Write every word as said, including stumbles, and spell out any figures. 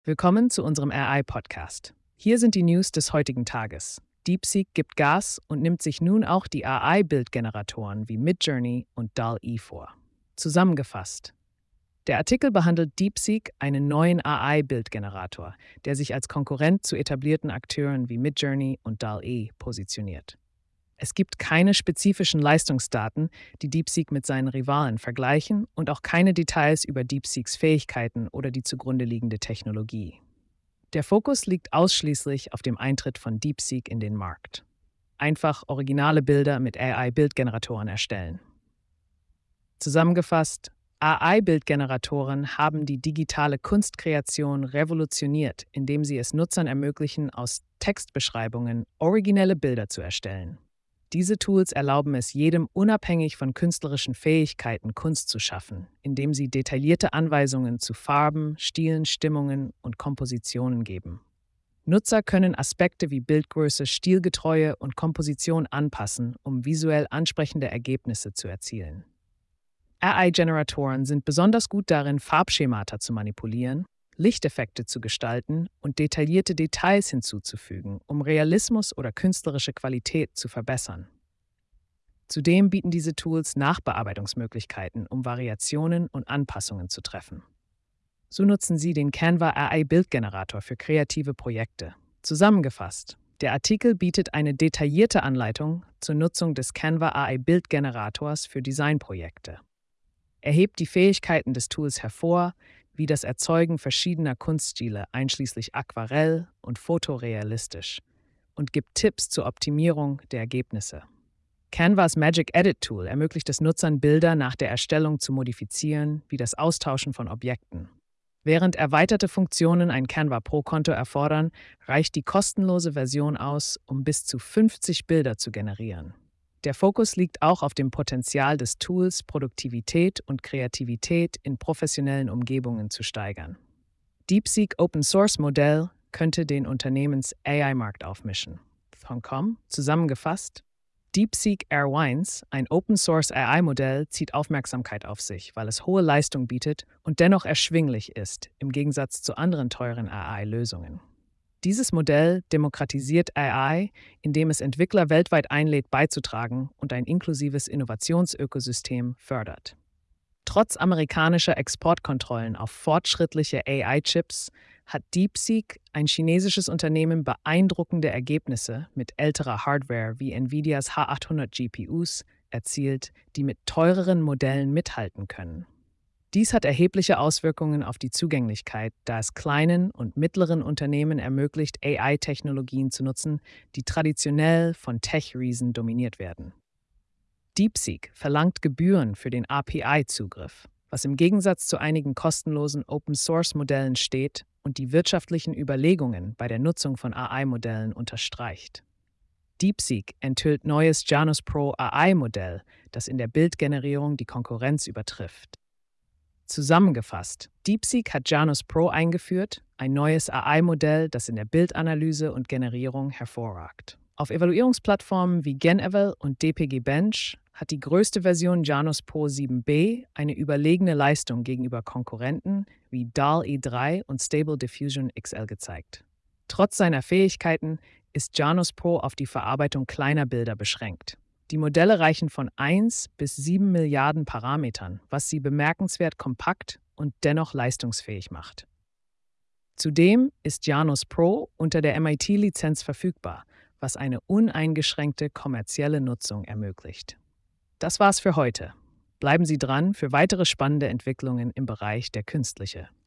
Willkommen zu unserem R I-Podcast. Hier sind die News des heutigen Tages. DeepSeek gibt Gas und nimmt sich nun auch die A I-Bildgeneratoren wie Midjourney und D A L L-E vor. Zusammengefasst. Der Artikel behandelt DeepSeek, einen neuen A I-Bildgenerator, der sich als Konkurrent zu etablierten Akteuren wie Midjourney und D A L L-E positioniert. Es gibt keine spezifischen Leistungsdaten, die DeepSeek mit seinen Rivalen vergleichen, und auch keine Details über DeepSeeks Fähigkeiten oder die zugrunde liegende Technologie. Der Fokus liegt ausschließlich auf dem Eintritt von DeepSeek in den Markt. Einfach originale Bilder mit A I-Bildgeneratoren erstellen. Zusammengefasst: A I-Bildgeneratoren haben die digitale Kunstkreation revolutioniert, indem sie es Nutzern ermöglichen, aus Textbeschreibungen originelle Bilder zu erstellen. Diese Tools erlauben es jedem, unabhängig von künstlerischen Fähigkeiten Kunst zu schaffen, indem sie detaillierte Anweisungen zu Farben, Stilen, Stimmungen und Kompositionen geben. Nutzer können Aspekte wie Bildgröße, Stilgetreue und Komposition anpassen, um visuell ansprechende Ergebnisse zu erzielen. A I-Generatoren sind besonders gut darin, Farbschemata zu manipulieren, Lichteffekte zu gestalten und detaillierte Details hinzuzufügen, um Realismus oder künstlerische Qualität zu verbessern. Zudem bieten diese Tools Nachbearbeitungsmöglichkeiten, um Variationen und Anpassungen zu treffen. So nutzen Sie den Canva A I-Bildgenerator für kreative Projekte. Zusammengefasst: Der Artikel bietet eine detaillierte Anleitung zur Nutzung des Canva A I-Bildgenerators für Designprojekte. Er hebt die Fähigkeiten des Tools hervor, wie das Erzeugen verschiedener Kunststile einschließlich Aquarell und fotorealistisch, und gibt Tipps zur Optimierung der Ergebnisse. Canvas Magic Edit Tool ermöglicht es Nutzern, Bilder nach der Erstellung zu modifizieren, wie das Austauschen von Objekten. Während erweiterte Funktionen ein Canva Pro-Konto erfordern, reicht die kostenlose Version aus, um bis zu fünfzig Bilder zu generieren. Der Fokus liegt auch auf dem Potenzial des Tools, Produktivität und Kreativität in professionellen Umgebungen zu steigern. DeepSeek Open Source Modell könnte den Unternehmens-A I-Markt aufmischen. Hongkong, zusammengefasst: DeepSeek Airwines, ein Open Source A I-Modell, zieht Aufmerksamkeit auf sich, weil es hohe Leistung bietet und dennoch erschwinglich ist, im Gegensatz zu anderen teuren A I-Lösungen. Dieses Modell demokratisiert A I, indem es Entwickler weltweit einlädt, beizutragen und ein inklusives Innovationsökosystem fördert. Trotz amerikanischer Exportkontrollen auf fortschrittliche A I-Chips hat DeepSeek, ein chinesisches Unternehmen, beeindruckende Ergebnisse mit älterer Hardware wie Nvidias H achthundert G P Us erzielt, die mit teureren Modellen mithalten können. Dies hat erhebliche Auswirkungen auf die Zugänglichkeit, da es kleinen und mittleren Unternehmen ermöglicht, A I-Technologien zu nutzen, die traditionell von Tech-Riesen dominiert werden. DeepSeek verlangt Gebühren für den A P I-Zugriff, was im Gegensatz zu einigen kostenlosen Open-Source-Modellen steht und die wirtschaftlichen Überlegungen bei der Nutzung von A I-Modellen unterstreicht. DeepSeek enthüllt neues Janus Pro A I-Modell, das in der Bildgenerierung die Konkurrenz übertrifft. Zusammengefasst: DeepSeek hat Janus Pro eingeführt, ein neues A I-Modell, das in der Bildanalyse und Generierung hervorragt. Auf Evaluierungsplattformen wie GenEval und D P G Bench hat die größte Version Janus Pro sieben b eine überlegene Leistung gegenüber Konkurrenten wie D A L L-E drei und Stable Diffusion X L gezeigt. Trotz seiner Fähigkeiten ist Janus Pro auf die Verarbeitung kleiner Bilder beschränkt. Die Modelle reichen von eins bis sieben Milliarden Parametern, was sie bemerkenswert kompakt und dennoch leistungsfähig macht. Zudem ist Janus Pro unter der M I T-Lizenz verfügbar, was eine uneingeschränkte kommerzielle Nutzung ermöglicht. Das war's für heute. Bleiben Sie dran für weitere spannende Entwicklungen im Bereich der künstliche